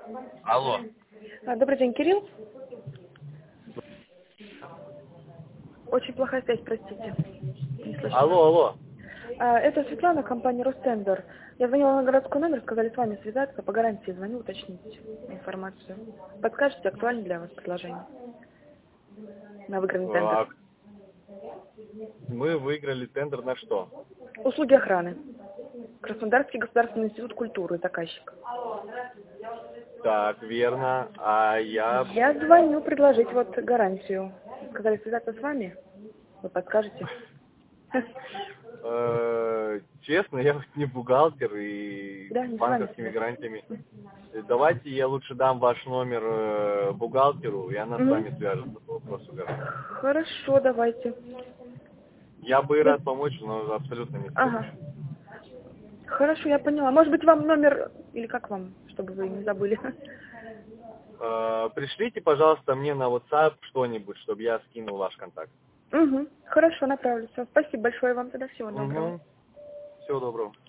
Алло. Добрый день, Кирилл. Очень плохая связь, простите. Не слышно. Алло. Это Светлана, компания Ростендер. Я звонила на городской номер, сказали с вами связаться, по гарантии звоню, уточнить информацию. Подскажете, актуально для вас предложение на выигранный тендер? Мы выиграли тендер на что? Услуги охраны. Краснодарский государственный институт культуры, заказчик. Так, верно. А я... Я звоню предложить вот гарантию. Сказали связаться с вами, вы подскажете. Честно, я вот не бухгалтер и Да, с не с вами банковскими связаться. гарантиями. Давайте я лучше дам ваш номер бухгалтеру, и она с вами свяжется по вопросу гарантии. Хорошо, давайте. Я бы рад помочь, но абсолютно не Ага. помощь. Хорошо, я поняла. Может быть, вам номер, или как вам, чтобы вы не забыли? Пришлите, пожалуйста, мне на WhatsApp что-нибудь, чтобы я скинул ваш контакт. Угу. Хорошо, направлю. Все. Спасибо большое вам тогда. Всего доброго. Всего доброго.